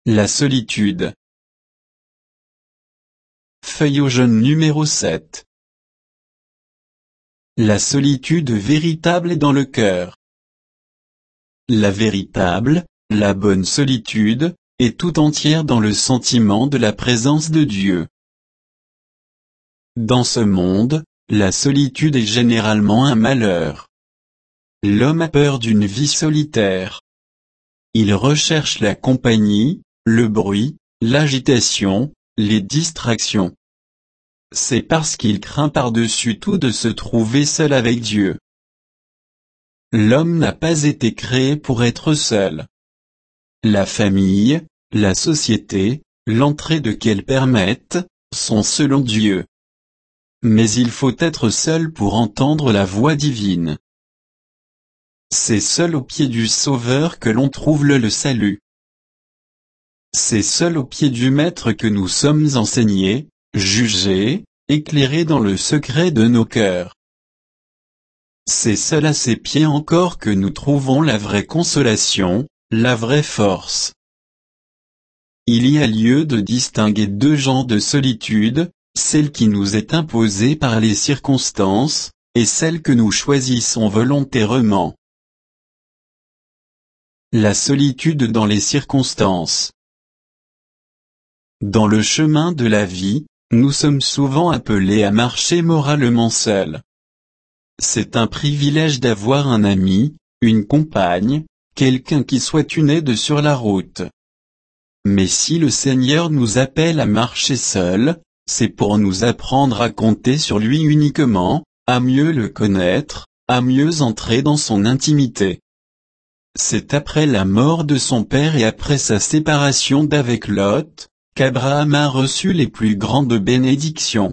La solitude. Feuille jaune numéro 7. La solitude véritable est dans le cœur. La véritable, la bonne solitude, est tout entière dans le sentiment de la présence de Dieu. Dans ce monde, la solitude est généralement un malheur. L'homme a peur d'une vie solitaire. Il recherche la compagnie, le bruit, l'agitation, les distractions. C'est parce qu'il craint par-dessus tout de se trouver seul avec Dieu. L'homme n'a pas été créé pour être seul. La famille, la société, l'entraide qu'elles permettent, sont selon Dieu. Mais il faut être seul pour entendre la voix divine. C'est seul au pied du Sauveur que l'on trouve le salut. C'est seul au pied du Maître que nous sommes enseignés, jugés, éclairés dans le secret de nos cœurs. C'est seul à ses pieds encore que nous trouvons la vraie consolation, la vraie force. Il y a lieu de distinguer deux genres de solitude, celle qui nous est imposée par les circonstances, et celle que nous choisissons volontairement. La solitude dans les circonstances. Dans le chemin de la vie, nous sommes souvent appelés à marcher moralement seuls. C'est un privilège d'avoir un ami, une compagne, quelqu'un qui soit une aide sur la route. Mais si le Seigneur nous appelle à marcher seuls, c'est pour nous apprendre à compter sur lui uniquement, à mieux le connaître, à mieux entrer dans son intimité. C'est après la mort de son père et après sa séparation d'avec Lot, qu'Abraham a reçu les plus grandes bénédictions.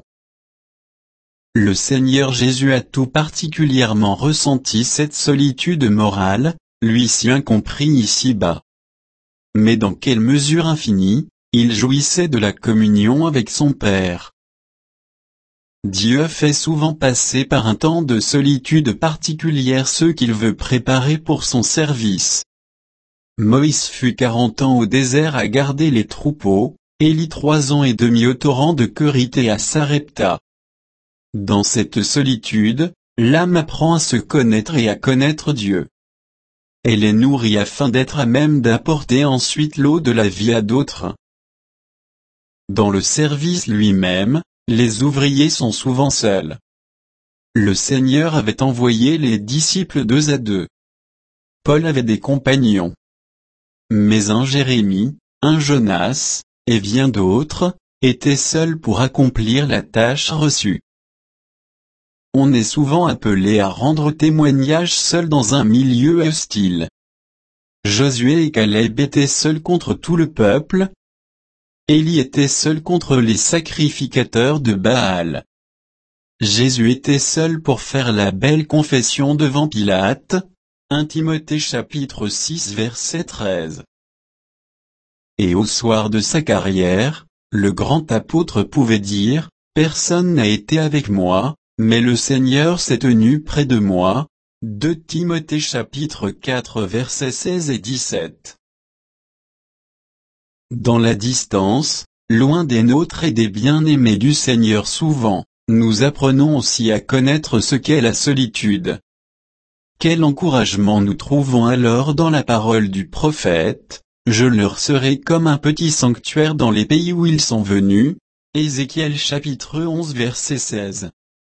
Le Seigneur Jésus a tout particulièrement ressenti cette solitude morale, lui si incompris ici-bas. Mais dans quelle mesure infinie, il jouissait de la communion avec son Père. Dieu fait souvent passer par un temps de solitude particulière ceux qu'il veut préparer pour son service. Moïse fut 40 ans au désert à garder les troupeaux, Élie 3 ans et demi au torrent de Kérith et à Sarepta. Dans cette solitude, l'âme apprend à se connaître et à connaître Dieu. Elle est nourrie afin d'être à même d'apporter ensuite l'eau de la vie à d'autres. Dans le service lui-même, les ouvriers sont souvent seuls. Le Seigneur avait envoyé les disciples 2 à 2. Paul avait des compagnons. Mais un Jérémie, un Jonas, et bien d'autres, étaient seuls pour accomplir la tâche reçue. On est souvent appelé à rendre témoignage seul dans un milieu hostile. Josué et Caleb étaient seuls contre tout le peuple. Élie était seul contre les sacrificateurs de Baal. Jésus était seul pour faire la belle confession devant Pilate. 1 Timothée chapitre 6 verset 13. Et au soir de sa carrière, le grand apôtre pouvait dire, « Personne n'a été avec moi, mais le Seigneur s'est tenu près de moi. » 2 Timothée chapitre 4 versets 16 et 17. Dans la distance, loin des nôtres et des bien-aimés du Seigneur souvent, nous apprenons aussi à connaître ce qu'est la solitude. Quel encouragement nous trouvons alors dans la parole du prophète, « Je leur serai comme un petit sanctuaire dans les pays où ils sont venus » Ézéchiel chapitre 11 verset 16.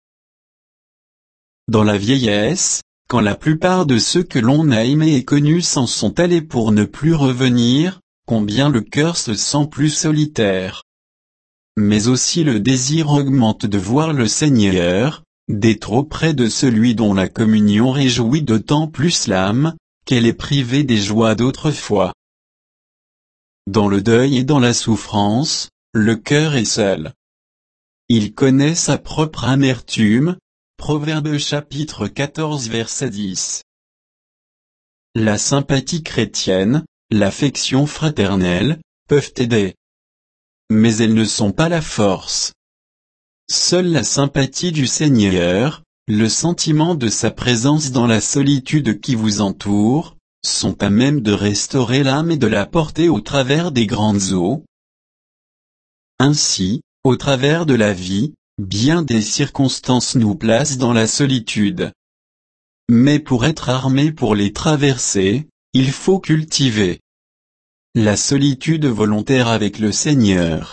Dans la vieillesse, quand la plupart de ceux que l'on a aimés et connus s'en sont allés pour ne plus revenir, combien le cœur se sent plus solitaire. Mais aussi le désir augmente de voir le Seigneur, d'être auprès de celui dont la communion réjouit d'autant plus l'âme, qu'elle est privée des joies d'autrefois. Dans le deuil et dans la souffrance, le cœur est seul. Il connaît sa propre amertume. Proverbe chapitre 14 verset 10. La sympathie chrétienne, l'affection fraternelle, peuvent aider. Mais elles ne sont pas la force. Seule la sympathie du Seigneur, le sentiment de sa présence dans la solitude qui vous entoure, sont à même de restaurer l'âme et de la porter au travers des grandes eaux. Ainsi, au travers de la vie, bien des circonstances nous placent dans la solitude. Mais pour être armé pour les traverser, il faut cultiver la solitude volontaire avec le Seigneur.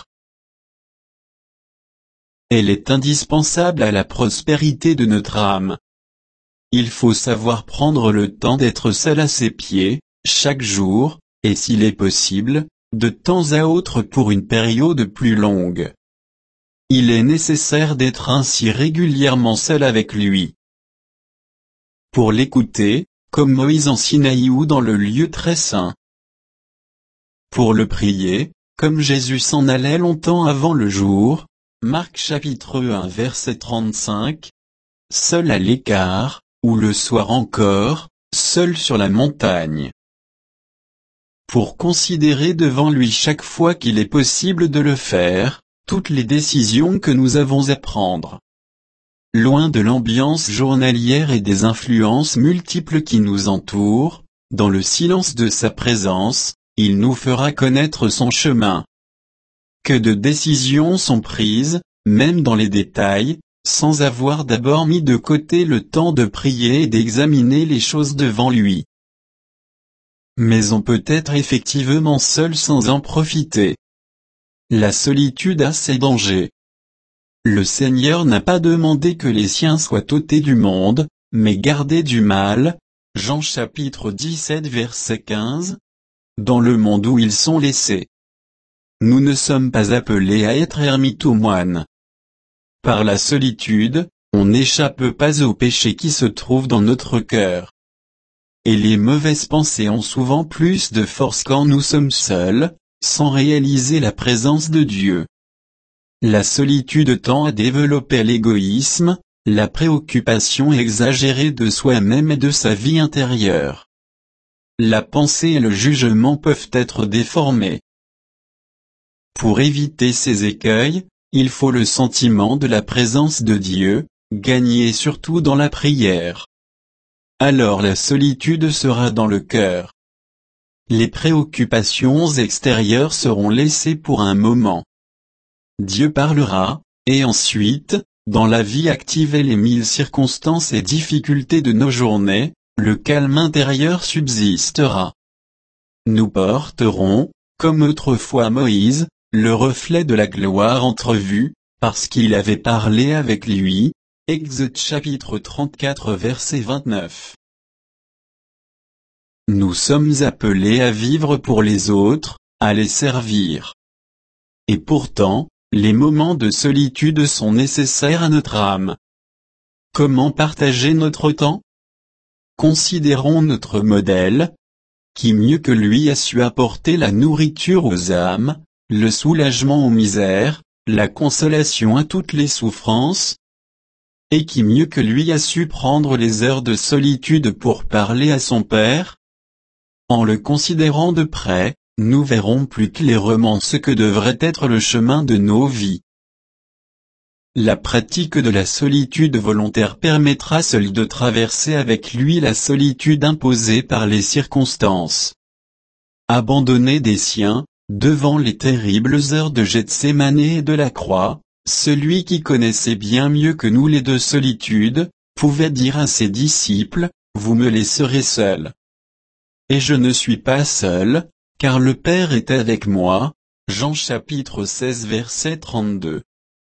Elle est indispensable à la prospérité de notre âme. Il faut savoir prendre le temps d'être seul à ses pieds, chaque jour, et s'il est possible, de temps à autre pour une période plus longue. Il est nécessaire d'être ainsi régulièrement seul avec lui. Pour l'écouter, comme Moïse en Sinaï ou dans le lieu très saint. Pour le prier, comme Jésus s'en allait longtemps avant le jour, Marc chapitre 1 verset 35. Seul à l'écart, ou le soir encore, seul sur la montagne. Pour considérer devant lui chaque fois qu'il est possible de le faire, toutes les décisions que nous avons à prendre. Loin de l'ambiance journalière et des influences multiples qui nous entourent, dans le silence de sa présence, il nous fera connaître son chemin. Que de décisions sont prises, même dans les détails, sans avoir d'abord mis de côté le temps de prier et d'examiner les choses devant lui. Mais on peut être effectivement seul sans en profiter. La solitude a ses dangers. Le Seigneur n'a pas demandé que les siens soient ôtés du monde, mais gardés du mal. Jean chapitre 17 verset 15. Dans le monde où ils sont laissés. Nous ne sommes pas appelés à être ermitomoines. Par la solitude, on n'échappe pas aux péchés qui se trouvent dans notre cœur. Et les mauvaises pensées ont souvent plus de force quand nous sommes seuls, sans réaliser la présence de Dieu. La solitude tend à développer l'égoïsme, la préoccupation exagérée de soi-même et de sa vie intérieure. La pensée et le jugement peuvent être déformés. Pour éviter ces écueils, il faut le sentiment de la présence de Dieu, gagné surtout dans la prière. Alors la solitude sera dans le cœur. Les préoccupations extérieures seront laissées pour un moment. Dieu parlera, et ensuite, dans la vie active et les mille circonstances et difficultés de nos journées, le calme intérieur subsistera. Nous porterons, comme autrefois Moïse, le reflet de la gloire entrevue, parce qu'il avait parlé avec lui. Exode chapitre 34 verset 29. Nous sommes appelés à vivre pour les autres, à les servir. Et pourtant, les moments de solitude sont nécessaires à notre âme. Comment partager notre temps? Considérons notre modèle. Qui mieux que lui a su apporter la nourriture aux âmes, le soulagement aux misères, la consolation à toutes les souffrances? Et qui mieux que lui a su prendre les heures de solitude pour parler à son Père? En le considérant de près, nous verrons plus clairement ce que devrait être le chemin de nos vies. La pratique de la solitude volontaire permettra seule de traverser avec lui la solitude imposée par les circonstances. Abandonné des siens, devant les terribles heures de Gethsémane et de la croix, celui qui connaissait bien mieux que nous les deux solitudes, pouvait dire à ses disciples, « Vous me laisserez seul. Et je ne suis pas seul, car le Père est avec moi. » Jean chapitre 16 verset 32.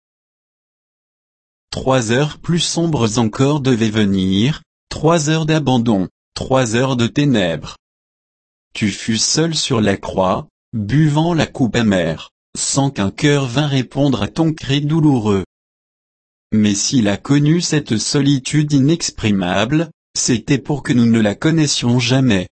3 heures plus sombres encore devaient venir, 3 heures d'abandon, 3 heures de ténèbres. Tu fus seul sur la croix, buvant la coupe amère, sans qu'un cœur vînt répondre à ton cri douloureux. Mais s'il a connu cette solitude inexprimable, c'était pour que nous ne la connaissions jamais.